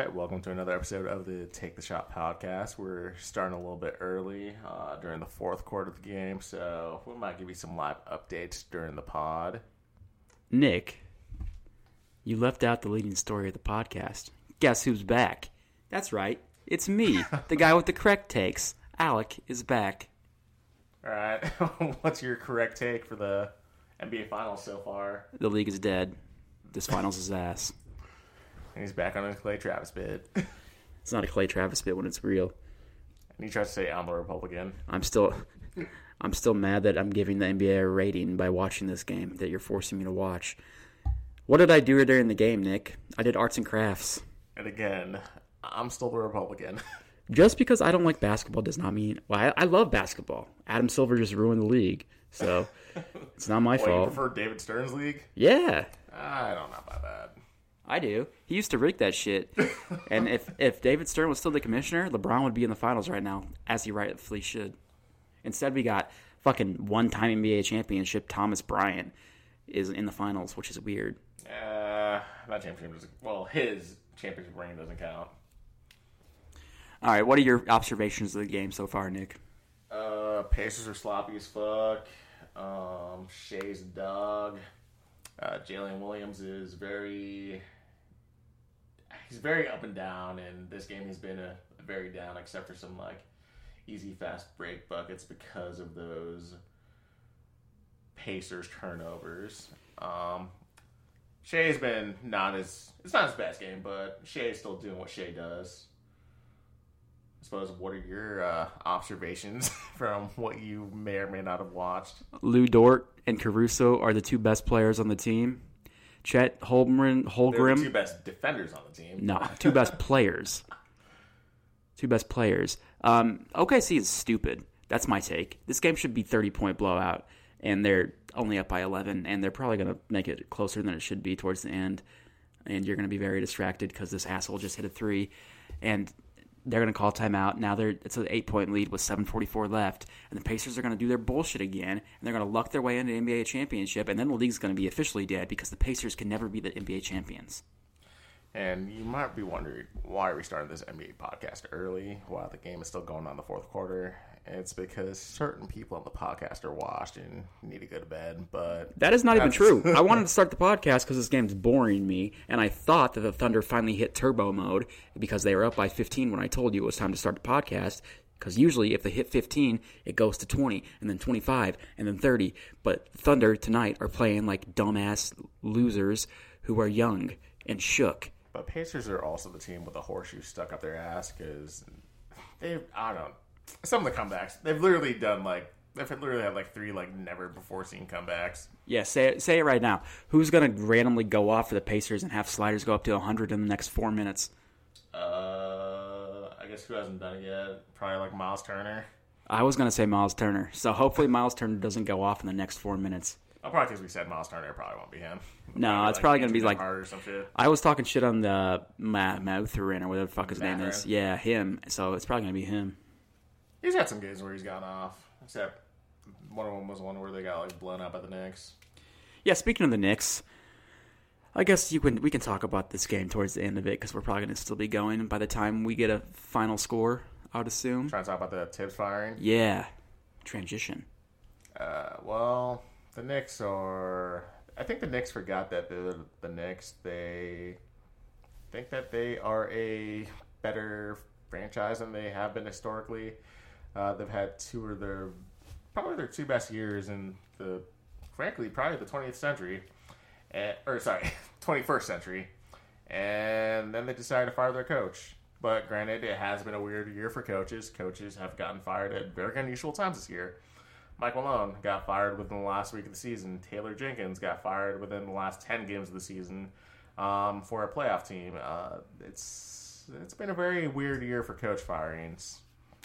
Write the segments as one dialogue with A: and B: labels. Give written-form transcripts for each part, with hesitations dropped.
A: welcome to another episode of the Take the Shot podcast. We're starting a little bit early during the fourth quarter of the game, so we might give you some live updates during the pod.
B: Nick, you left out the leading story of the podcast. Guess who's back? That's right, it's me, the guy with the correct takes. Alec is back.
A: All right, what's your correct take for the NBA Finals so far?
B: The league is dead. This finals is ass.
A: And he's back on his Clay Travis bit.
B: It's not a Clay Travis bit when it's real.
A: And he tries to say I'm a Republican.
B: I'm still mad that I'm giving the NBA a rating by watching this game that you're forcing me to watch. What did I do during the game, Nick? I did arts and crafts.
A: And again, I'm still the Republican.
B: Just because I don't like basketball does not mean... Well, I love basketball. Adam Silver just ruined the league, so it's not my fault.
A: You prefer David Stern's league?
B: Yeah.
A: I don't know about that.
B: I do. He used to rig that shit. And if David Stern was still the commissioner, LeBron would be in the finals right now, as he rightfully should. Instead, we got fucking one-time NBA championship Thomas Bryant is in the finals, which is weird.
A: That championship doesn't... Well, his championship ring doesn't count.
B: All right, what are your observations of the game so far, Nick?
A: Pacers are sloppy as fuck. Shea's a dog. Jalen Williams is very up and down, and this game has been a very down, except for some like easy fast break buckets because of those Pacers turnovers. Shea's been it's not his best game, but Shea's still doing what Shea does. I suppose, what are your observations from what you may or may not have watched?
B: Lou Dort and Caruso are the two best players on the team. Chet Holmgren.
A: They're the two best defenders on the team.
B: No, two best players. Two best players. OKC is stupid. That's my take. This game should be 30-point blowout, and they're only up by 11, and they're probably going to make it closer than it should be towards the end, and you're going to be very distracted because this asshole just hit a three, and they're going to call timeout. Now it's an 8-point lead with 7:44 left, and the Pacers are going to do their bullshit again, and they're going to luck their way into the NBA championship, and then the league's going to be officially dead because the Pacers can never be the NBA champions.
A: And you might be wondering why we started this NBA podcast early while the game is still going on in the fourth quarter. It's because certain people on the podcast are washed and need to go to bed, but...
B: That is not even true. I wanted to start the podcast because this game's boring me, and I thought that the Thunder finally hit turbo mode because they were up by 15 when I told you it was time to start the podcast, because usually if they hit 15, it goes to 20, and then 25, and then 30. But Thunder tonight are playing like dumbass losers who are young and shook.
A: But Pacers are also the team with a horseshoe stuck up their ass because some of the comebacks, they've literally had like three like never before seen comebacks.
B: Yeah, say it right now. Who's going to randomly go off for the Pacers and have sliders go up to 100 in the next 4 minutes?
A: I guess who hasn't done it yet? Probably like Miles Turner.
B: I was going to say Miles Turner. So hopefully Miles Turner doesn't go off in the next 4 minutes.
A: I'll probably because we said Miles Turner, it probably won't be him.
B: No, it's probably going to be like...
A: Or some shit.
B: I was talking shit on the Mathurin or whatever the fuck his name is. Yeah, him. So it's probably going to be him.
A: He's had some games where he's gone off. Except one of them was one where they got like blown up by the Knicks.
B: Yeah, speaking of the Knicks, I guess we can talk about this game towards the end of it because we're probably going to still be going by the time we get a final score, I would assume.
A: Trying to talk about the Tibbs firing?
B: Yeah. Transition.
A: Well, the Knicks are... I think the Knicks forgot that the Knicks, they think that they are a better franchise than they have been historically. They've had probably their two best years in probably the 20th century. 21st century. And then they decided to fire their coach. But granted, it has been a weird year for coaches. Coaches have gotten fired at very unusual times this year. Mike Malone got fired within the last week of the season. Taylor Jenkins got fired within the last 10 games of the season for a playoff team. It's been a very weird year for coach firings.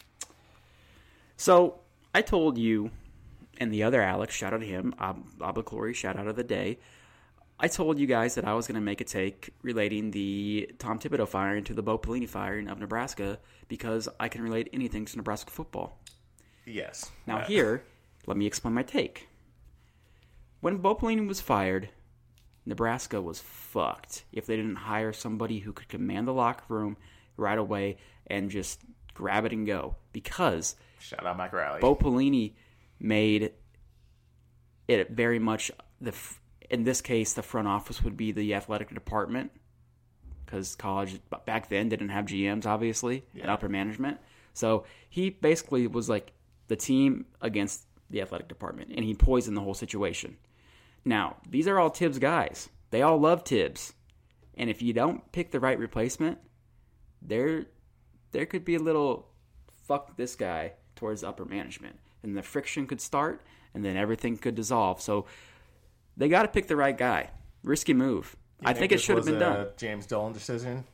B: So, I told you, and the other Alex, shout out to him, Obligatory, shout out of the day, I told you guys that I was going to make a take relating the Tom Thibodeau firing to the Bo Pelini firing of Nebraska because I can relate anything to Nebraska football.
A: Yes.
B: Now here, let me explain my take. When Bo Pelini was fired, Nebraska was fucked if they didn't hire somebody who could command the locker room right away and just grab it and go. Because
A: shout out Mike Riley.
B: Bo Pelini made it very much in this case the front office would be the athletic department, because college back then didn't have GMs obviously and upper management. So he basically was like the team against the athletic department, and he poisoned the whole situation. Now, these are all Tibbs guys. They all love Tibbs. And if you don't pick the right replacement, there could be a little fuck this guy towards upper management. And the friction could start, and then everything could dissolve. So they got to pick the right guy. Risky move. I think it should have been done.
A: James Dolan decision?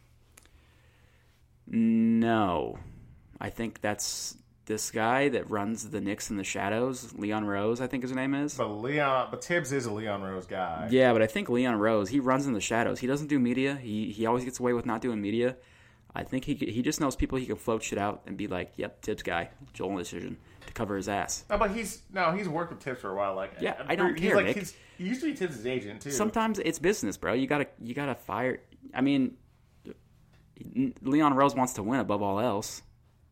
B: No. I think that's this guy that runs the Knicks in the shadows, Leon Rose, I think his name is.
A: But Tibbs is a Leon Rose guy.
B: Yeah, but I think Leon Rose, he runs in the shadows. He doesn't do media. He always gets away with not doing media. I think he just knows people he can float shit out and be like, yep, Tibbs guy, Joel decision to cover his ass.
A: No, but he's worked with Tibbs for a while. Like,
B: yeah, I don't care, Nick.
A: He used to be Tibbs' agent too.
B: Sometimes it's business, bro. You gotta fire. I mean, Leon Rose wants to win above all else.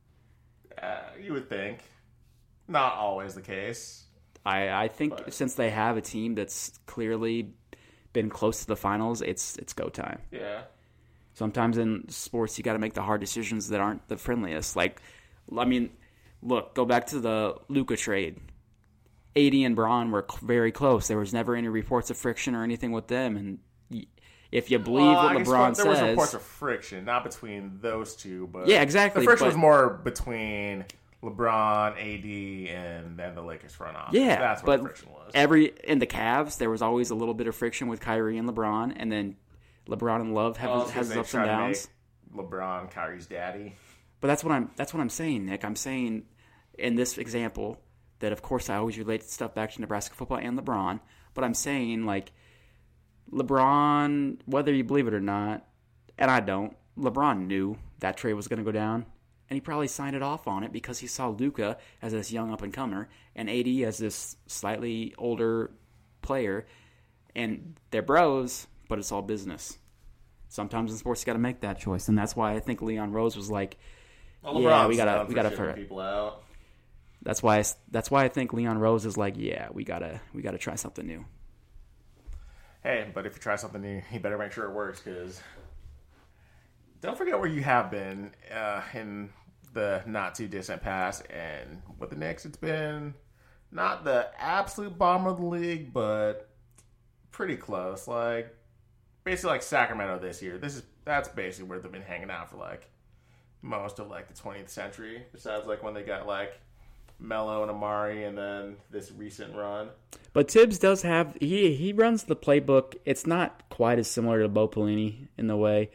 A: You would think. Not always the case.
B: I think since they have a team that's clearly been close to the finals, it's go time.
A: Yeah.
B: Sometimes in sports, you got to make the hard decisions that aren't the friendliest. Like, I mean, look, go back to the Luka trade. AD and Braun were very close. There was never any reports of friction or anything with them. And if you believe what LeBron says,
A: there was reports of friction, not between those two, but
B: yeah, exactly.
A: The friction was more between LeBron, AD, and then the Lakers front office.
B: Yeah,
A: that's what the friction was.
B: In the Cavs, there was always a little bit of friction with Kyrie and LeBron, and then LeBron and Love has his ups and downs.
A: LeBron, Kyrie's daddy.
B: But that's what I'm saying, Nick. I'm saying in this example that, of course, I always relate stuff back to Nebraska football and LeBron. But I'm saying, like, LeBron, whether you believe it or not, and I don't, LeBron knew that trade was going to go down, and he probably signed it off on it because he saw Luka as this young up-and-comer and AD as this slightly older player, and they're bros, but it's all business. Sometimes in sports, you got to make that choice, and that's why I think Leon Rose was like, "Yeah, we gotta figure people out." That's why I think Leon Rose is like, "Yeah, we gotta try something new."
A: Hey, but if you try something new, you better make sure it works, because don't forget where you have been in the not too distant past, and with the Knicks, it's been not the absolute bottom of the league, but pretty close. Like, basically like Sacramento this year. That's basically where they've been hanging out for like most of like the 20th century. Besides like when they got like Melo and Amari, and then this recent run.
B: But Tibbs does have he runs the playbook. It's not quite as similar to Bo Pelini in the way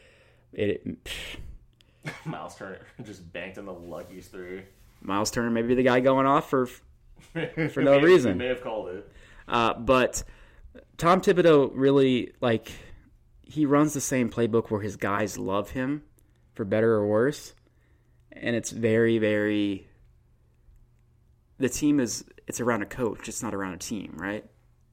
A: Miles Turner just banked in the luckiest three.
B: Miles Turner may be the guy going off for no reason.
A: He may have called it.
B: But Tom Thibodeau really, like, he runs the same playbook where his guys love him, for better or worse. And it's very, very... The team it's around a coach. It's not around a team, right?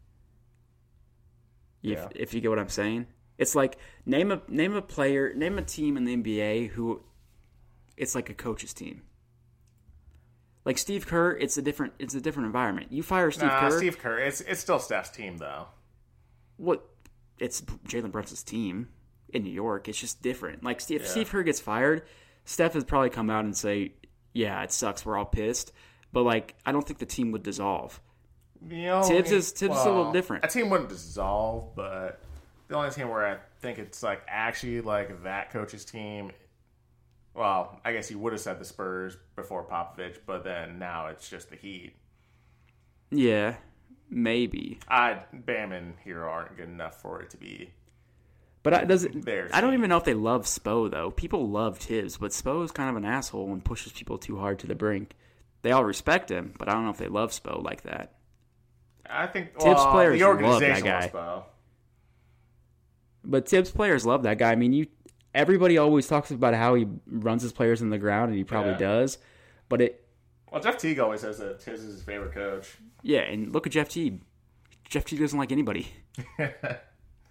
A: Yeah.
B: If you get what I'm saying. It's like, name a team in the NBA who it's like a coach's team. Like Steve Kerr, it's a different environment. You fire Steve Kerr,
A: it's still Steph's team though.
B: What? It's Jalen Brunson's team in New York. It's just different. Like if Steve Kerr gets fired, Steph has probably come out and say, "Yeah, it sucks. We're all pissed." But like, I don't think the team would dissolve. Tibbs is a little different.
A: A team wouldn't dissolve, but the only team where I think it's like actually like that coach's team. Well, I guess you would have said the Spurs before Popovich, but then now it's just the Heat.
B: Yeah, maybe.
A: Bam and Hero aren't good enough for it to be.
B: But I don't even know if they love Spo, though. People love Tibbs, but Spo is kind of an asshole and pushes people too hard to the brink. They all respect him, but I don't know if they love Spo like that.
A: I think
B: Tibbs players
A: the
B: love
A: organization
B: that guy.
A: Spo.
B: But Tibbs players love that guy. I mean, everybody always talks about how he runs his players in the ground, and he probably does. But
A: Jeff Teague always says that Tibbs is his favorite coach.
B: Yeah, and look at Jeff Teague. Jeff Teague doesn't like anybody.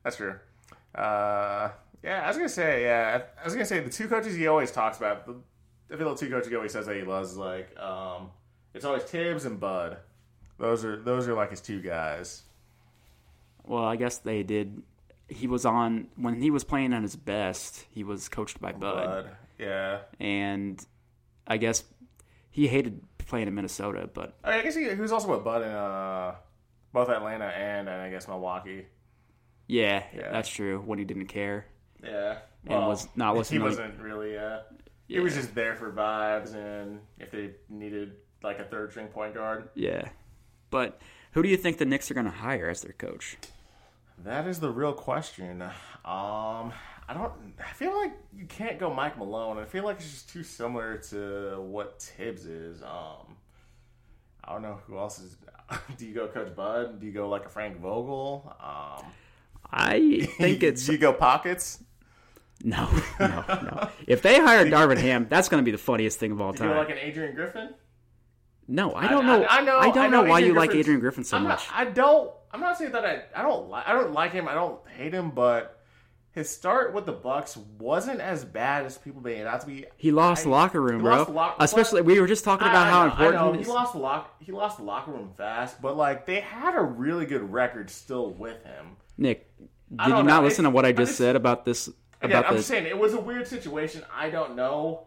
A: That's true. Yeah, I was gonna say the two coaches he always talks about. I feel the two coaches he always says that he loves is like it's always Tibbs and Bud. Those are like his two guys.
B: Well, I guess they did. He was on when he was playing at his best. He was coached by Bud.
A: Yeah.
B: And I guess he hated playing in Minnesota, but
A: I guess he was also with Bud in both Atlanta and I guess Milwaukee.
B: yeah, that's true. When he didn't care.
A: Yeah.
B: And was not listening.
A: He wasn't really. He was just there for vibes and if they needed like a third string point guard.
B: Yeah. But who do you think the Knicks are going to hire as their coach?
A: That is the real question. I feel like you can't go Mike Malone. I feel like it's just too similar to what Tibbs is. I don't know who else is. Do you go Coach Bud? Do you go like a Frank Vogel?
B: I think it's.
A: Do you go Pockets?
B: No. If they hire Darvin Ham, that's going to be the funniest thing of all
A: Do you
B: time.
A: go like an Adrian Griffin?
B: No, I don't know. I don't know why you like Adrian Griffin so much.
A: I'm not saying that I don't like him. I don't hate him, but his start with the Bucks wasn't as bad as people made it out to be.
B: He lost the locker room, bro. Especially, we were just talking about how important it is.
A: He lost the locker room fast, but like they had a really good record still with him.
B: Nick, did you not listen to what I just said about this?
A: Again, I'm just saying it was a weird situation. I don't know.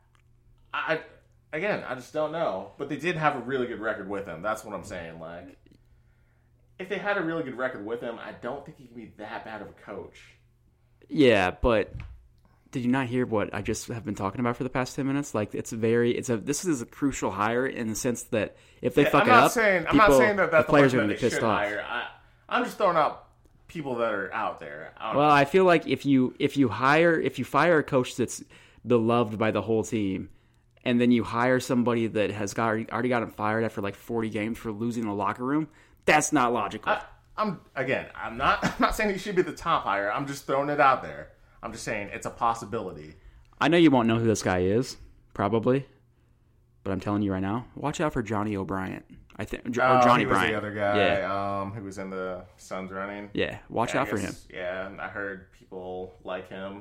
A: I just don't know. But they did have a really good record with him. That's what I'm saying. Like, if they had a really good record with him, I don't think he can be that bad of a coach.
B: Yeah, but did you not hear what I just have been talking about for the past 10 minutes? Like, this is a crucial hire in the sense that if they fuck it up,
A: I'm not saying that
B: the players are going to get pissed off.
A: I'm just throwing out people that are out there.
B: I feel like if you fire a coach that's beloved by the whole team, and then you hire somebody that has already gotten fired after like 40 games for losing the locker room, that's not logical.
A: I'm not saying he should be the top hire. I'm just throwing it out there. I'm just saying it's a possibility.
B: I know you won't know who this guy is, probably, but I'm telling you right now, watch out for Johnny O'Brien. I think or Johnny Bryant,
A: the other guy, who was in the Suns running.
B: Yeah, watch out for him.
A: Yeah, I heard people like him.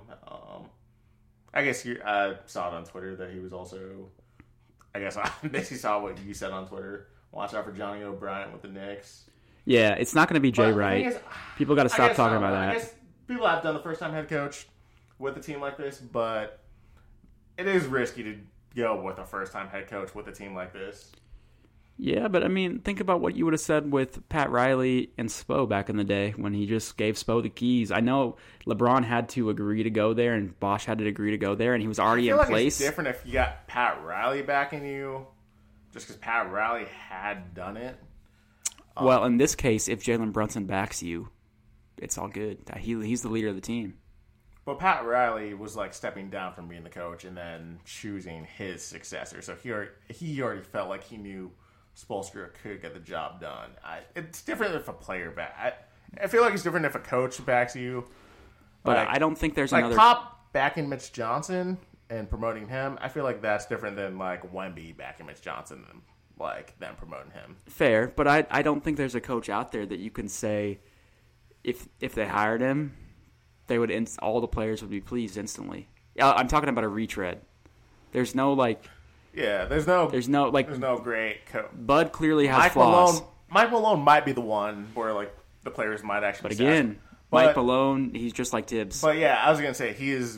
A: I guess I saw it on Twitter that he was also. I guess I basically saw what you said on Twitter. Watch out for Johnny O'Brien with the Knicks.
B: Yeah, it's not going to be Jay Wright. People got to stop talking about that.
A: I guess people have done the first-time head coach with a team like this, but it is risky to go with a first-time head coach with a team like this.
B: Yeah, but I mean, think about what you would have said with Pat Riley and Spo back in the day when he just gave Spo the keys. I know LeBron had to agree to go there and Bosh had to agree to go there, and he was already in place.
A: It's different if you got Pat Riley backing you, just because Pat Riley had done it.
B: Well, in this case, if Jalen Brunson backs you, it's all good. He's the leader of the team.
A: But Pat Riley was like stepping down from being the coach and then choosing his successor. So he already felt like he knew Spoelstra could get the job done. It's different if a player back. I feel like it's different if a coach backs you.
B: But I don't think there's
A: like
B: another
A: Pop backing Mitch Johnson and promoting him. I feel like that's different than like Wemby backing Mitch Johnson and like them promoting him.
B: Fair, but I don't think there's a coach out there that you can say if they hired him, they would all the players would be pleased instantly. I'm talking about a retread. There's no like.
A: Yeah, there's no great coach.
B: Bud clearly has flaws.
A: Mike Malone might be the one where like the players might actually.
B: But again, Mike Malone, he's just like Tibbs.
A: But yeah, I was gonna say he's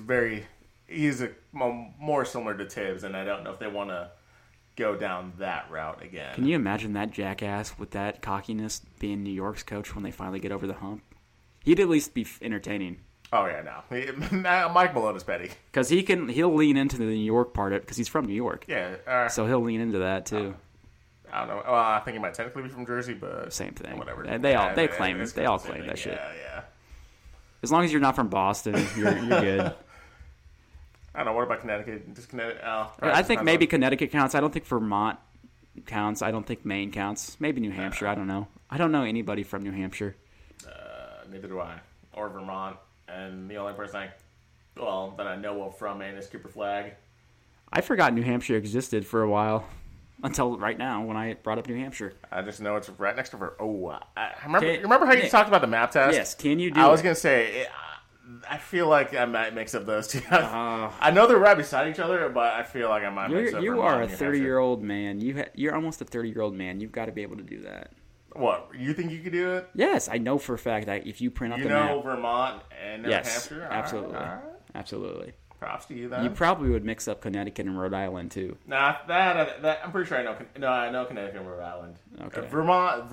A: more similar to Tibbs, and I don't know if they want to go down that route again.
B: Can you imagine that jackass with that cockiness being New York's coach when they finally get over the hump? He'd at least be entertaining.
A: Oh yeah, no. Mike Malone is petty
B: because he'll lean into the New York part of it because he's from New York.
A: Yeah,
B: so he'll lean into that too.
A: I don't know. Well, I think he might technically be from Jersey, but
B: same thing.
A: Whatever.
B: And they all claim that shit.
A: Yeah.
B: As long as you're not from Boston, you're good.
A: I don't know. What about Connecticut? Just Connecticut?
B: I think maybe Connecticut counts. I don't think Vermont counts. I don't think Maine counts. Maybe New Hampshire. I don't know. I don't know anybody from New Hampshire.
A: Neither do I. Or Vermont. And the only person that I know of from Maine is Cooper Flagg.
B: I forgot New Hampshire existed for a while. until right now when I brought up New Hampshire.
A: I just know it's right next to her. Oh, I remember.
B: Okay,
A: Remember how you
B: Nick.
A: talked about the map test?
B: Yes, can you do
A: I was
B: it?
A: gonna say. I feel like I might mix up those two. I know they're right beside each other, but I feel like I might mix up.
B: You
A: Vermont
B: are a
A: and New Hampshire.
B: 30-year-old man. You're almost a 30-year-old man. You've got to be able to do that.
A: What, you think you could do it?
B: Yes, I know for a fact that if you print up
A: You
B: the
A: know
B: map,
A: Vermont and New
B: yes,
A: Hampshire?
B: absolutely,
A: All right.
B: absolutely.
A: Props to you then.
B: You probably would mix up Connecticut and Rhode Island too.
A: Nah, that I'm pretty sure I know. No, I know Connecticut and Rhode Island.
B: Okay.
A: Vermont,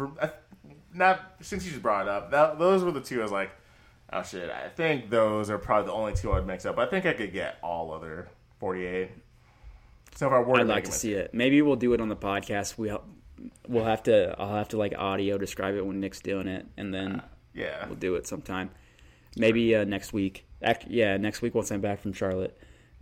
A: not since you just brought it up. Those were the two I was like, oh shit. I think those are probably the only two I'd mix up. I think I could get all other 48. So if I were
B: I'd like to see it. Maybe we'll do it on the podcast. I'll have to like audio describe it when Nick's doing it, and then
A: yeah,
B: we'll do it sometime. Maybe next week. Next week once I'm back from Charlotte.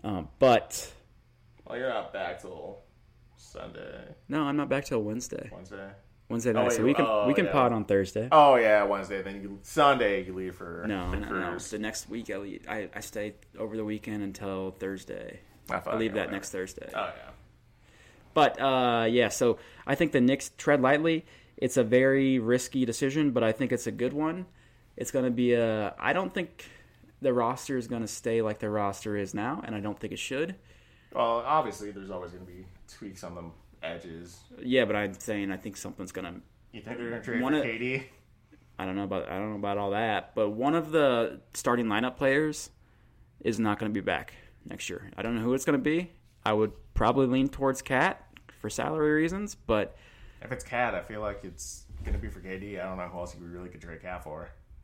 B: But
A: well, you're not back till Sunday,
B: no, I'm not back till Wednesday. Wednesday night,
A: wait,
B: so we can
A: yeah.
B: pod on Thursday.
A: Oh yeah, Wednesday. Then Sunday you leave for
B: No.
A: cruise.
B: The next week I stay over the weekend until Thursday. I leave that next Thursday.
A: Oh yeah.
B: But so I think the Knicks tread lightly. It's a very risky decision, but I think it's a good one. It's going to be I don't think the roster is going to stay like the roster is now, and I don't think it should.
A: Well, obviously, there's always going to be tweaks on the edges.
B: Yeah, but I'm saying I think something's going to.
A: You think they're going to trade
B: One
A: for
B: of-
A: KD?
B: I don't know about all that, but one of the starting lineup players is not going to be back next year. I don't know who it's going to be. I would probably lean towards Cat for salary reasons, but
A: If it's Cat, I feel like it's going to be for KD. I don't know who else you really could trade Cat for.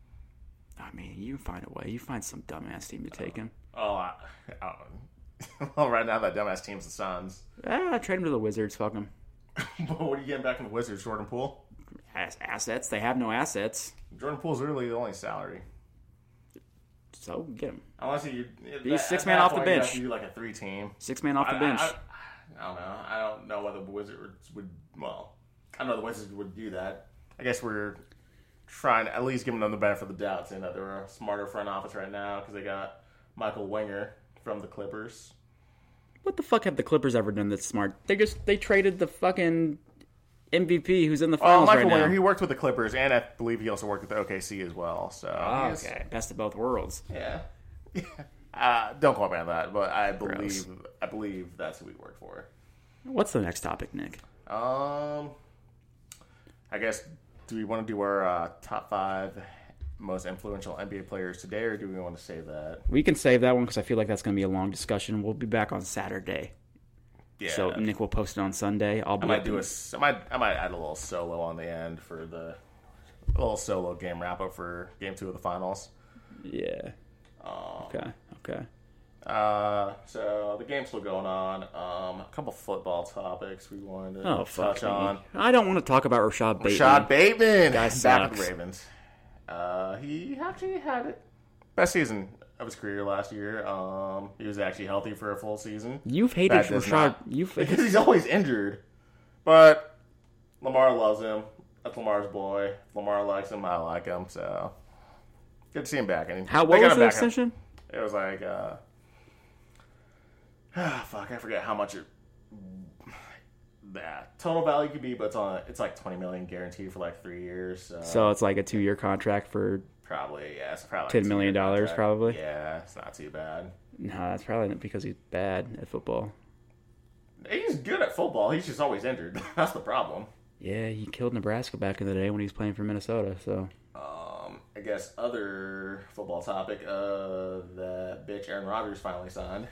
B: I mean, you find a way. You find some dumbass team to take him.
A: Oh, I don't. Well, right now that dumbass team's the Suns.
B: Trade him to the Wizards. Fuck him.
A: But what are you getting back from the Wizards? Jordan Poole?
B: Assets. They have no assets.
A: Jordan Poole's really the only salary.
B: So get him.
A: Unless you,
B: He's
A: at
B: six
A: that
B: man off the
A: point, you
B: bench.
A: have to do like a 3-team.
B: 6 man off the bench.
A: I don't know. I don't know whether the Wizards would. Well, I know the Wizards would do that. I guess we're trying to at least give them the benefit of the doubt, saying that they're a smarter front office right now because they got Michael Winger from the Clippers.
B: What the fuck have the Clippers ever done that's smart? They traded the fucking MVP who's in the finals
A: Michael
B: right now.
A: Winger, he worked with the Clippers, and I believe he also worked with the OKC as well. So
B: Okay, best of both worlds.
A: yeah. Don't quote me on that, but I believe that's who he worked for.
B: What's the next topic, Nick?
A: I guess, do we want to do our top 5 most influential NBA players today, or do we want to save that?
B: We can save that one because I feel like that's going to be a long discussion. We'll be back on Saturday.
A: Yeah.
B: So Nick will post it on Sunday. I
A: might add a little solo on the end for a little solo game wrap up for Game 2 of the finals.
B: Yeah. Okay.
A: So the game's still going on. A couple football topics we wanted to
B: fuck
A: touch
B: me.
A: on.
B: I don't want to talk about Rashad Bateman.
A: Rashad Bateman,
B: Guy
A: back
B: sucks.
A: with the Ravens. He actually had it best season of his career last year. He was actually healthy for a full season.
B: You've hated
A: That does
B: Rashad.
A: not-
B: You've
A: Because he's always injured. But Lamar loves him. That's Lamar's boy. If Lamar likes him, I like him. So good to see him back. And
B: How
A: they
B: what
A: got
B: was
A: him
B: the
A: back.
B: extension?
A: It was like, fuck, I forget how much that total value could be, but it's like $20 million guaranteed for like 3 years.
B: So it's like a 2-year contract for.
A: Probably, yeah. It's probably
B: $10 million,
A: contract.
B: probably?
A: Yeah, it's not too bad.
B: No, that's probably not because he's bad at football.
A: He's good at football. He's just always injured. That's the problem.
B: Yeah, he killed Nebraska back in the day when he was playing for Minnesota. So
A: I guess other football topic, that bitch Aaron Rodgers finally signed.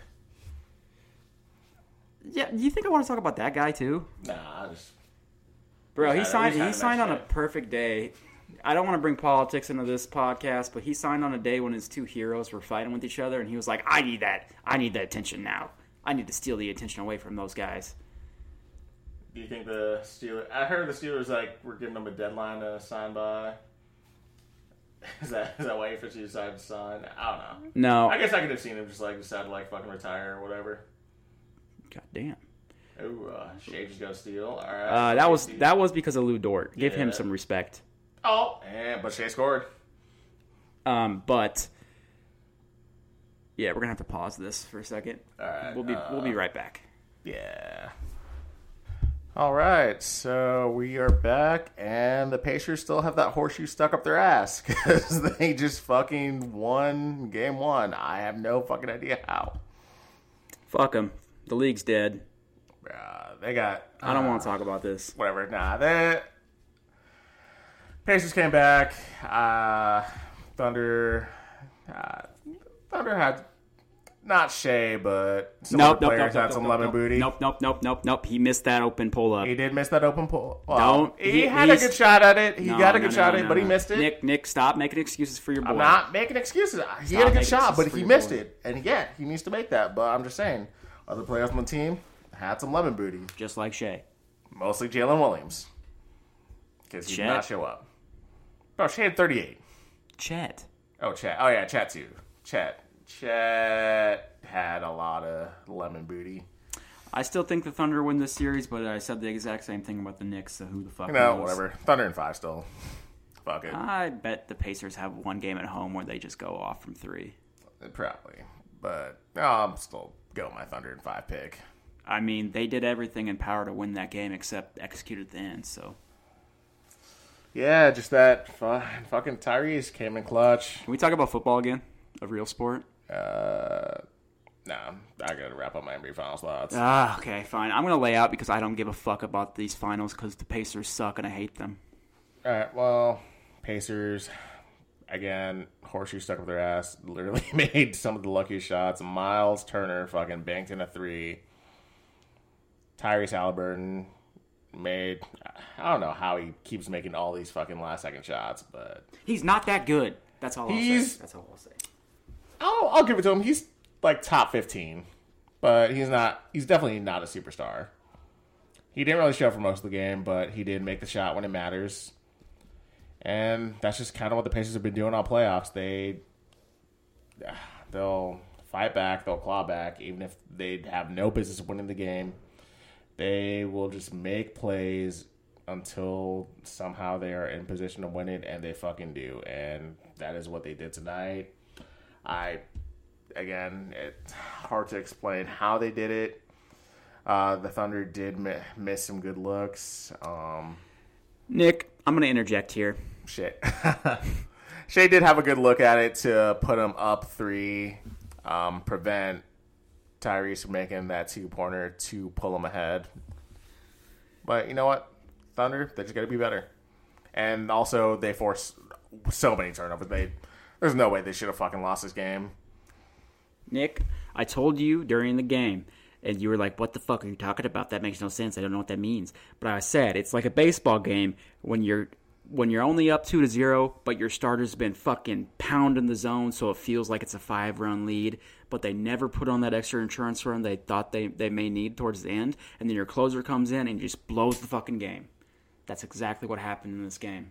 B: yeah, do you think I want to talk about that guy too?
A: Nah, I just...
B: Bro,
A: Yeah,
B: he signed.
A: he's had
B: He
A: a
B: signed
A: nice
B: on a
A: shit.
B: perfect day. I don't want to bring politics into this podcast, but he signed on a day when his two heroes were fighting with each other, and he was like, "I need that. I need that attention now. I need to steal the attention away from those guys."
A: Do you think the Steelers... I heard the Steelers, were giving them a deadline to sign by. Is that why he officially decided to sign? I don't know.
B: No,
A: I guess I could have seen him just, decide to, fucking retire or whatever.
B: God damn.
A: Ooh, Shea just got a steal. All right.
B: That was because of Lou Dort. Give him
A: Yeah.
B: some respect.
A: Oh, but Shea scored.
B: But yeah, we're gonna have to pause this for a second.
A: All right.
B: We'll be right back.
A: Yeah. All right, so we are back, and the Pacers still have that horseshoe stuck up their ass because they just fucking won game one. I have no fucking idea how.
B: Fuck them. The league's dead.
A: They got...
B: I don't want to talk about this.
A: Whatever. The Pacers came back. Thunder had... Not Shea, but some other players had some lemon booty.
B: Nope. He missed that open pull-up.
A: He did miss that open pull. Well,
B: Don't.
A: He had a good shot at it. He got a good shot at it, but he missed it.
B: Nick, stop making excuses for your boy.
A: I'm not making excuses. He had a good shot, but he missed it. And yeah, he needs to make that. But I'm just saying, other players on the team had some lemon booty.
B: Just like Shea.
A: Mostly Jalen Williams. Because he did not show up. No, Shea had 38.
B: Chet.
A: Oh, Chet. Oh, yeah, Chet too. Chet had a lot of lemon booty.
B: I still think the Thunder win this series, but I said the exact same thing about the Knicks, so who the fuck
A: No,
B: knows?
A: whatever. Thunder in 5 still. Fuck it.
B: I bet the Pacers have one game at home where they just go off from 3.
A: Probably. But I'm still go my Thunder in 5 pick.
B: I mean, they did everything in power to win that game except execute at the end, so...
A: Yeah, just that fucking Tyrese came in clutch.
B: Can we talk about football again? A real sport?
A: No, I gotta wrap up my NBA Finals thoughts.
B: Okay, fine. I'm gonna lay out because I don't give a fuck about these finals because the Pacers suck and I hate them.
A: Alright, well, Pacers, again, horseshoe stuck up their ass, literally made some of the luckiest shots. Miles Turner fucking banked in a 3. Tyrese Halliburton made, I don't know how he keeps making all these fucking last second shots, but...
B: He's not that good. That's all I'll say. That's all I'll say.
A: I'll give it to him. He's like top 15, but he's definitely not a superstar. He didn't really show up for most of the game, but he did make the shot when it matters. And that's just kind of what the Pacers have been doing all playoffs. They'll fight back, they'll claw back, even if they have no business winning the game. They will just make plays until somehow they are in position to win it, and they fucking do. And that is what they did tonight. Again, it's hard to explain how they did it. The Thunder did miss some good looks.
B: Nick, I'm going to interject here.
A: Shit. Shea did have a good look at it to put him up 3, prevent Tyrese from making that 2-pointer to pull him ahead. But you know what? Thunder, they just got to be better. And also, they forced so many turnovers. There's no way they should have fucking lost this game.
B: Nick, I told you during the game, and you were like, what the fuck are you talking about? That makes no sense. I don't know what that means. But I said, it's like a baseball game when you're only up 2-0, but your starter's been fucking pounding the zone, so it feels like it's a 5-run lead, but they never put on that extra insurance run they thought they may need towards the end, and then your closer comes in and just blows the fucking game. That's exactly what happened in this game.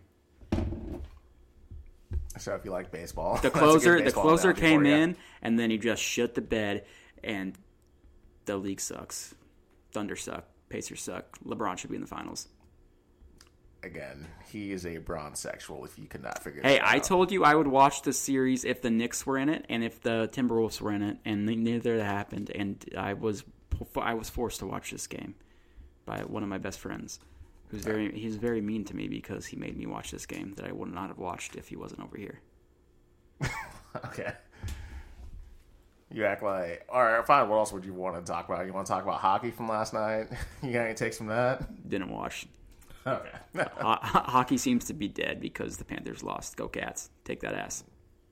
A: So if you like baseball,
B: the closer came in, and then he just shut the bed, and the league sucks. Thunder suck. Pacers suck. LeBron should be in the finals.
A: Again, he is a bronze sexual if you could not figure
B: Hey,
A: that out.
B: I told you I would watch the series if the Knicks were in it and if the Timberwolves were in it, and neither that happened, and I was forced to watch this game by one of my best friends. He's very mean to me because he made me watch this game that I would not have watched if he wasn't over here.
A: Okay. You act like... All right, fine. What else would you want to talk about? You want to talk about hockey from last night? You got any takes from that?
B: Didn't watch.
A: Okay.
B: Hockey seems to be dead because the Panthers lost. Go Cats. Take that ass.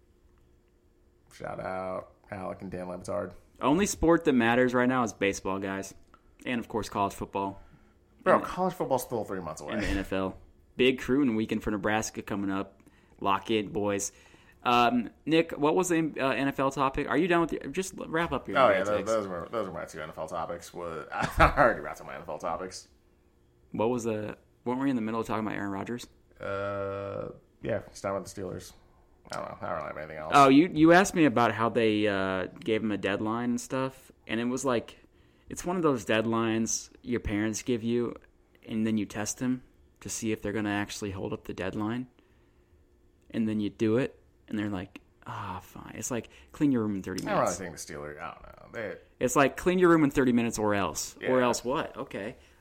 A: Shout out Alec and Dan Lebitard.
B: Only sport that matters right now is baseball, guys. And, of course, college football.
A: Bro, college football's still 3 months away.
B: And the NFL. Big recruiting weekend for Nebraska coming up. Lock in, boys. Nick, what was the NFL topic? Are you done with just wrap up your
A: NBA
B: takes.
A: Those were my 2 NFL topics. I already wrapped up my NFL topics.
B: Weren't we in the middle of talking about Aaron Rodgers?
A: Yeah, it's talking about the Steelers. I don't know. I don't have anything else.
B: Oh, you asked me about how they gave him a deadline and stuff, and it was like, it's one of those deadlines your parents give you, and then you test them to see if they're going to actually hold up the deadline, and then you do it, and they're like, fine. It's like, clean your room in 30 minutes.
A: I don't really think the Steelers, I don't know.
B: It's like, clean your room in 30 minutes or else.
A: Yeah.
B: Or else what? Okay.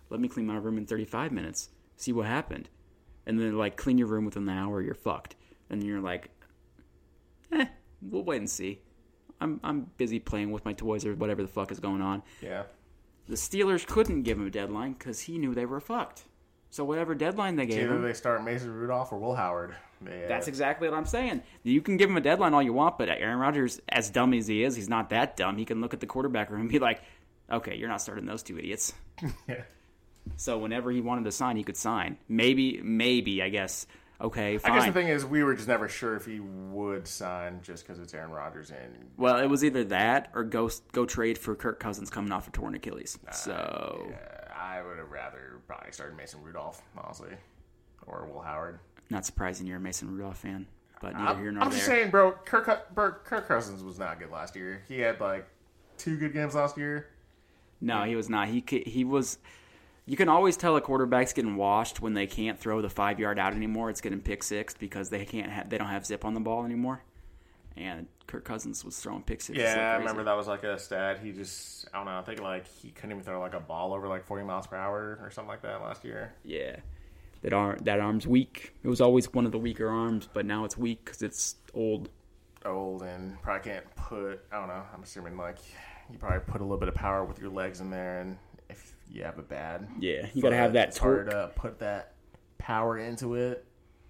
B: Let me clean my room in 35 minutes. See what happened. And then, like, clean your room within an hour, you're fucked. And you're like, we'll wait and see. I'm busy playing with my toys or whatever the fuck is going on.
A: Yeah.
B: The Steelers couldn't give him a deadline because he knew they were fucked. So whatever deadline they gave him...
A: Either they start Mason Rudolph or Will Howard.
B: That's exactly what I'm saying. You can give him a deadline all you want, but Aaron Rodgers, as dumb as he is, he's not that dumb. He can look at the quarterback room and be like, okay, you're not starting those two idiots.
A: Yeah.
B: So whenever he wanted to sign, he could sign. Maybe, I guess. Okay, fine.
A: I guess the thing is, we were just never sure if he would sign just because it's Aaron Rodgers.
B: Well, it was either that or go trade for Kirk Cousins coming off a torn Achilles.
A: Yeah, I would have rather probably started Mason Rudolph, honestly, or Will Howard.
B: Not surprising you're a Mason Rudolph fan, but neither here nor there.
A: I'm just saying, bro, Kirk Cousins was not good last year. He had, like, 2 good games last year.
B: No, he was not. He was... You can always tell a quarterback's getting washed when they can't throw the 5-yard out anymore. It's getting pick six because they don't have zip on the ball anymore. And Kirk Cousins was throwing pick six.
A: Yeah, I remember that was like a stat. He just, I don't know, I think like he couldn't even throw like a ball over like 40 miles per hour or something like that last year.
B: Yeah, that arm's weak. It was always one of the weaker arms, but now it's weak because it's old.
A: Old and probably can't put, I don't know, I'm assuming like you probably put a little bit of power with your legs in there, and if you have a bad
B: you got to have that torque.
A: It's hard to put that power into it.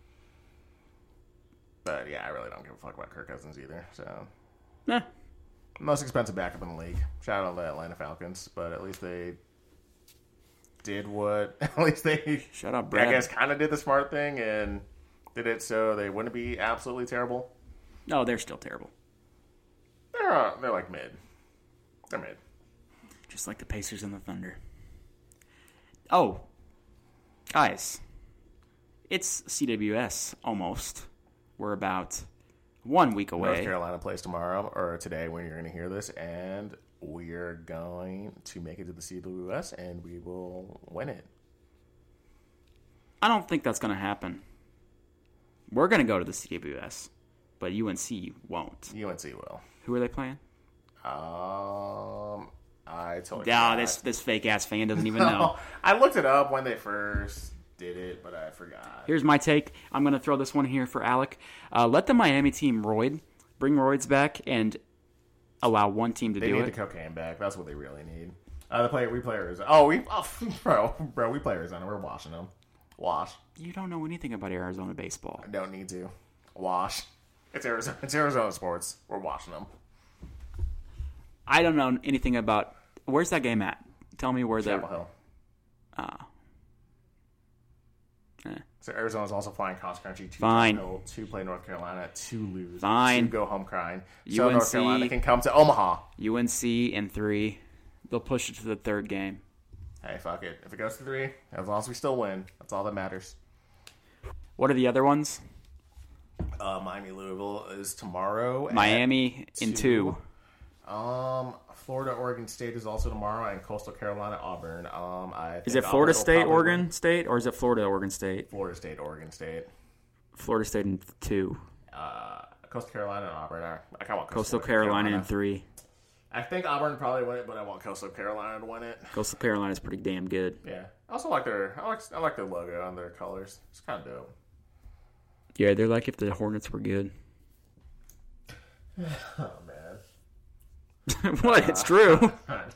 A: But yeah, I really don't give a fuck about Kirk Cousins either. So,
B: nah.
A: Most expensive backup in the league. Shout out to the Atlanta Falcons, but at least they did what. At least they,
B: shut up, Brad.
A: I guess, kind of did the smart thing and did it so they wouldn't be absolutely terrible.
B: No, they're still terrible.
A: They're like mid. They're mid.
B: Just like the Pacers and the Thunder. Oh, guys, it's CWS almost. We're about 1 week away.
A: North Carolina plays tomorrow, or today when you're going to hear this, and we're going to make it to the CWS, and we will win it.
B: I don't think that's going to happen. We're going to go to the CWS, but UNC won't.
A: UNC will.
B: Who are they playing?
A: I totally
B: forgot. This fake-ass fan doesn't even know.
A: I looked it up when they first did it, but I forgot.
B: Here's my take. I'm going to throw this one here for Alec. Let the Miami team bring roids back, and allow one team to do it.
A: They need the cocaine back. That's what they really need. We play Arizona. We play Arizona. We're washing them. Wash.
B: You don't know anything about Arizona baseball.
A: I don't need to. Wash. It's Arizona. It's Arizona sports. We're washing them.
B: I don't know anything about. Where's that game at? Tell me where
A: Chapel Hill.
B: Eh.
A: So Arizona's also flying cross country to
B: Fine.
A: Chapel Hill to play North Carolina, to lose.
B: Fine.
A: To go home crying. So
B: UNC,
A: North Carolina can come to Omaha.
B: UNC in 3. They'll push it to the 3rd game.
A: Hey, fuck it. If it goes to 3, as long as we still win, that's all that matters.
B: What are the other ones?
A: Miami Louisville is tomorrow.
B: Miami in 2.
A: Florida Oregon State is also tomorrow, and Coastal Carolina Auburn.
B: Is it Florida State Oregon State, or is it Florida Oregon State?
A: Florida State Oregon State.
B: Florida State in 2.
A: Coastal Carolina and Auburn. I kind of want
B: Coastal Carolina in 3.
A: I think Auburn probably win it, but I want Coastal Carolina to win it.
B: Coastal Carolina is pretty damn good.
A: Yeah, I also like I like their logo on their colors. It's kind of dope.
B: Yeah, they're like if the Hornets were good.
A: Oh man.
B: What? It's true.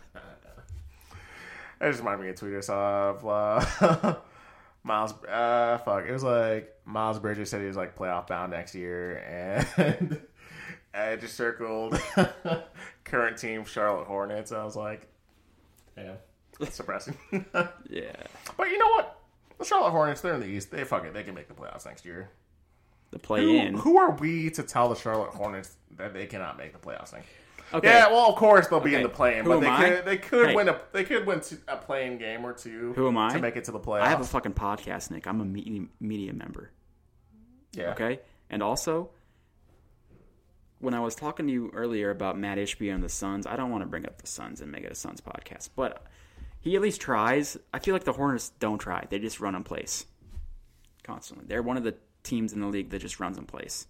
A: That just reminded me of tweet I saw of Miles. It was like Miles Bridges said he was like playoff bound next year, and I just circled current team Charlotte Hornets. I was like, yeah, that's depressing.
B: Yeah,
A: but you know what? The Charlotte Hornets, they're in the East. They can make the playoffs next year.
B: The play-in.
A: Who are we to tell the Charlotte Hornets that they cannot make the playoffs next year?
B: Okay.
A: Yeah, well, of course they'll be in the play-in, but they could
B: Hey.
A: win a play-in game or two.
B: Who am I?
A: To make it to the playoffs?
B: I have a fucking podcast, Nick. I'm a media member.
A: Yeah.
B: Okay? And also, when I was talking to you earlier about Matt Ishbia and the Suns, I don't want to bring up the Suns and make it a Suns podcast, but he at least tries. I feel like the Hornets don't try. They just run in place constantly. They're one of the teams in the league that just runs in place.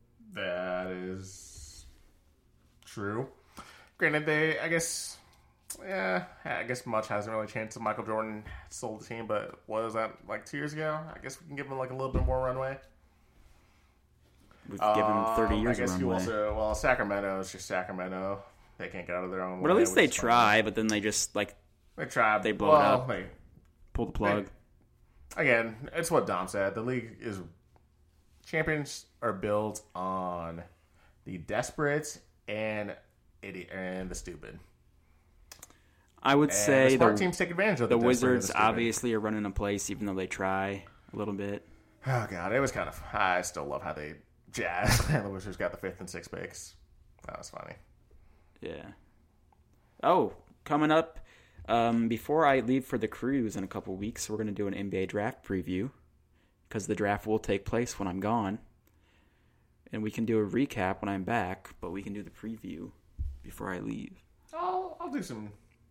A: That is true. Granted, I guess Yeah, I guess much hasn't really changed since Michael Jordan sold the team, but what was that, like 2 years ago? I guess we can give him like a little bit more runway.
B: We've given him 30 years
A: I guess
B: of
A: you
B: runway.
A: also, well, Sacramento is just Sacramento. They can't get out of their own way.
B: But at least
A: which
B: they
A: is fine.
B: try, but then they just, like,
A: They try.
B: They blow it up.
A: They,
B: pull the plug.
A: again, it's what Dom said. The league is champions are built on the desperate and idiot and the stupid.
B: I would
A: And
B: say
A: the smart teams take advantage of
B: the
A: desperate and
B: Wizards
A: stupid.
B: obviously are running a place, even though they try a little bit.
A: Oh god, it was kind of. I still love how they Jazz and the Wizards got the 5th and 6th picks. That was funny.
B: Yeah. Oh, coming up, before I leave for the cruise in a couple weeks, we're going to do an NBA draft preview because the draft will take place when I'm gone. And we can do a recap when I'm back, but we can do the preview before I leave.
A: I'll do some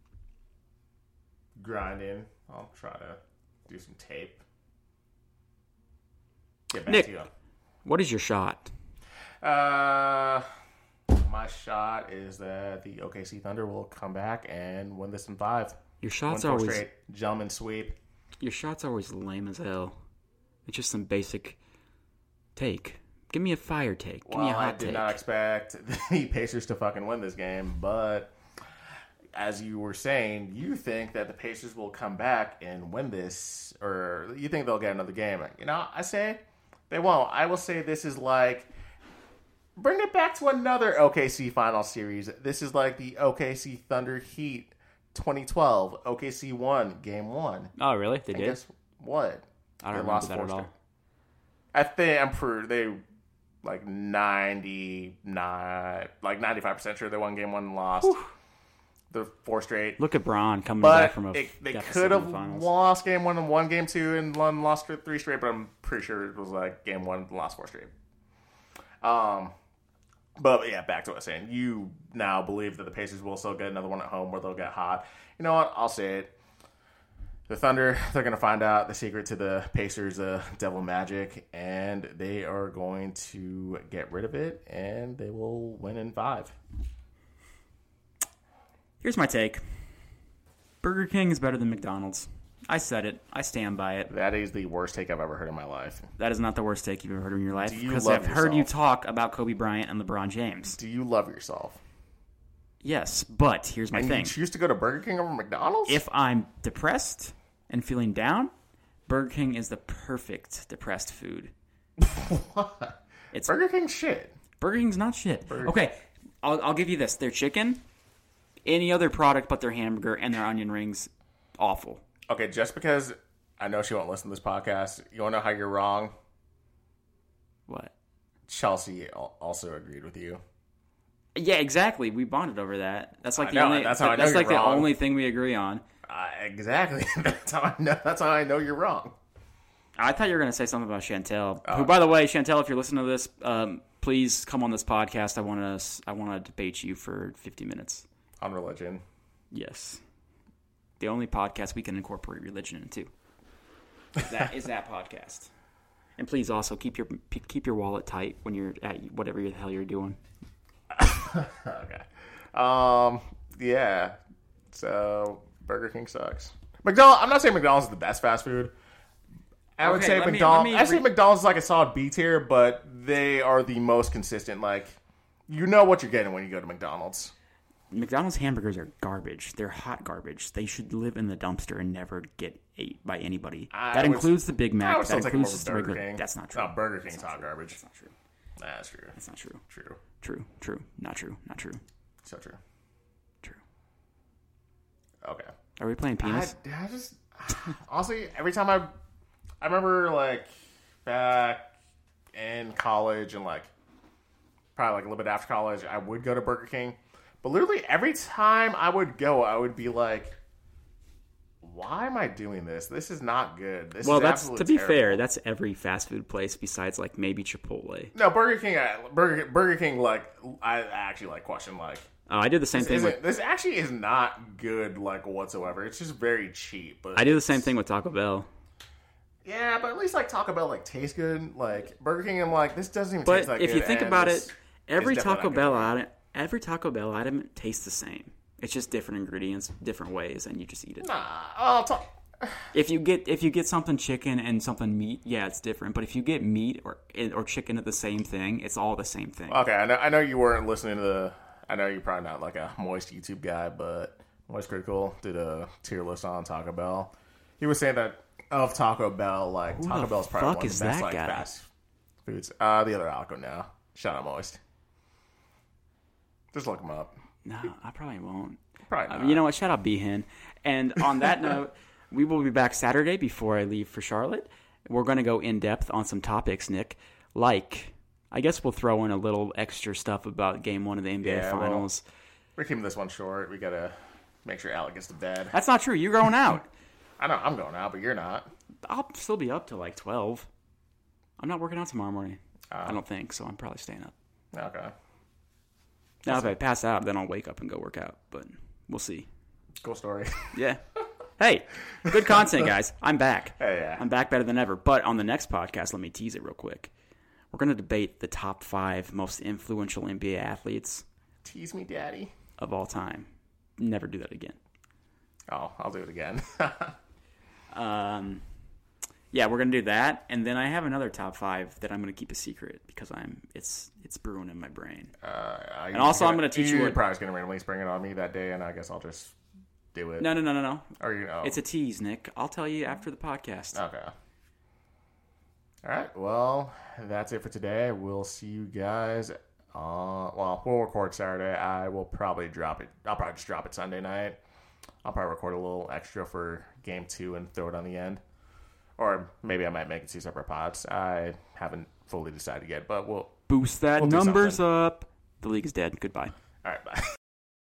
A: grinding. I'll try to do some tape. Get back
B: Nick,
A: to you.
B: what is your shot?
A: My shot is that the OKC Thunder will come back and win this in 5.
B: Your
A: Win
B: shot's
A: 4
B: always
A: straight. Gentleman sweep.
B: your shot's always lame as hell. It's just some basic take. Give me a fire take. Give me a
A: Well, I
B: hot
A: did
B: take.
A: not expect the Pacers to fucking win this game, but as you were saying, you think that the Pacers will come back and win this, or you think they'll get another game. You know, I say they won't. I will say this is like, bring it back to another OKC final series. This is like the OKC Thunder Heat 2012. OKC won game 1.
B: Oh, really? They
A: And
B: did?
A: guess what?
B: I don't
A: They
B: remember
A: lost
B: that
A: 4
B: at all.
A: straight. I think I'm pretty. They like 95% sure they won game 1 and lost. The 4 straight.
B: Look at Braun coming
A: But
B: back from a
A: they
B: deficit
A: could
B: in
A: have
B: the finals.
A: lost game 1 and won game 2 and lost 3 straight, but I'm pretty sure it was like game 1 and lost 4 straight. But yeah, back to what I was saying. You now believe that the Pacers will still get another one at home where they'll get hot. You know what? I'll say it. The Thunder, they're going to find out the secret to the Pacers' devil magic, and they are going to get rid of it, and they will win in 5.
B: Here's my take. Burger King is better than McDonald's. I said it. I stand by it.
A: That is the worst take I've ever heard in my life.
B: That is not the worst take you've ever heard in your life.
A: Do you
B: Because
A: love
B: I've heard you
A: yourself?
B: talk about Kobe Bryant and LeBron James.
A: Do you love yourself?
B: Yes, but here's my
A: And
B: thing.
A: you choose to go to Burger King over McDonald's?
B: If I'm depressed and feeling down, Burger King is the perfect depressed food.
A: What?
B: It's
A: Burger King shit.
B: Burger King's not shit. Okay, I'll give you this. Their chicken, any other product but their hamburger and their onion rings, awful.
A: Okay, just because I know she won't listen to this podcast, you want to know how you're wrong?
B: What?
A: Chelsea also agreed with you.
B: Yeah, exactly. We bonded over that. That's like
A: I
B: the
A: know,
B: only.
A: that's how I know
B: That's
A: you're
B: like the
A: wrong.
B: only thing we agree on.
A: Exactly. That's how I know. That's how I know you're wrong.
B: I thought you were going to say something about Chantel. Who, by the way, Chantel, if you're listening to this, please come on this podcast. I want to debate you for 50 minutes.
A: On religion.
B: Yes, the only podcast we can incorporate religion into. That is that podcast. And please also keep your wallet tight when you're at whatever the hell you're doing.
A: Okay. Yeah. So Burger King sucks. McDonald's. I'm not saying McDonald's is the best fast food. I would
B: Okay,
A: say
B: let me-
A: McDonald's.
B: let me
A: I say McDonald's is like a solid B tier, but they are the most consistent. Like, you know what you're getting when you go to McDonald's.
B: McDonald's hamburgers are garbage. They're hot garbage. They should live in the dumpster and never get ate by anybody. That includes the Big
A: I
B: Mac.
A: would still
B: That
A: take them
B: includes
A: over
B: the
A: Burger
B: regular.
A: King.
B: That's not true.
A: No, Burger King's hot garbage.
B: That's not true.
A: That's true.
B: That's not true.
A: True.
B: True. True. Not true. Not true.
A: So true.
B: True.
A: Okay.
B: Are we playing penis?
A: I just honestly every time I remember like back in college and like probably like a little bit after college, I would go to Burger King, but literally every time I would go, I would be like, "Why am I doing this? This is not good." This
B: Well,
A: is
B: that's
A: absolutely
B: to be
A: terrible."
B: fair. That's every fast food place besides like maybe Chipotle.
A: No, Burger King. Burger King. Like I actually like question like.
B: Oh, I do the same thing with.
A: This actually is not good, like whatsoever. It's just very cheap. But
B: I do the same thing with Taco Bell.
A: yeah, but at least like Taco Bell like tastes good. Like Burger King, I'm like this doesn't even
B: But
A: taste that good.
B: if you think
A: and
B: about
A: this
B: it, every
A: is definitely
B: Taco
A: not
B: Bell
A: good.
B: item, tastes the same. It's just different ingredients, different ways, and you just eat it.
A: Nah, I'll talk.
B: If you get something chicken and something meat, yeah, it's different. But if you get meat or chicken at the same thing, it's all the same thing.
A: Okay, I know you weren't listening to the. I know you're probably not like a Moist YouTube guy, but Moist Critical did a tier list on Taco Bell. He was saying that of Taco Bell, like
B: Who
A: Taco
B: the
A: Bell's probably
B: fuck
A: one of
B: is
A: the best
B: that
A: like
B: guy?
A: fast foods. The other Alco now. Shout out Moist. Just look him up.
B: No, I probably won't.
A: Probably not.
B: You know what? Shout out Behan. And on that note, we will be back Saturday before I leave for Charlotte. We're going to go in depth on some topics, Nick. Like, I guess we'll throw in a little extra stuff about Game 1 of the NBA Finals.
A: Well, we're keeping this one short. We got to make sure Alec gets to bed.
B: That's not true. You're going out.
A: I know I'm going out, but you're not.
B: I'll still be up till like 12. I'm not working out tomorrow morning. I don't think, so I'm probably staying up.
A: Okay.
B: Now, if I pass out, then I'll wake up and go work out, but we'll see.
A: Cool story.
B: Yeah. Hey, good content, guys. I'm back.
A: Hey, yeah.
B: I'm back better than ever. But on the next podcast, let me tease it real quick. We're going to debate the top 5 most influential NBA athletes
A: Tease me, daddy.
B: of all time. Never do that again.
A: Oh, I'll do it again.
B: Yeah, we're going to do that. And then I have another top 5 that I'm going to keep a secret because it's brewing in my brain.
A: And
B: also, I'm gonna teach you
A: You're
B: what-
A: probably going to randomly spring it on me that day, and I guess I'll just do it.
B: No.
A: Or, you know.
B: It's a tease, Nick. I'll tell you after the podcast.
A: Okay. All right. Well, that's it for today. We'll see you guys. We'll record Saturday. I will probably drop it. I'll probably just drop it Sunday night. I'll probably record a little extra for Game 2 and throw it on the end. Or maybe I might make it 2 separate pods. I haven't fully decided yet, but we'll
B: Boost that
A: do
B: numbers
A: something.
B: up. The league is dead. Goodbye.
A: All right, bye.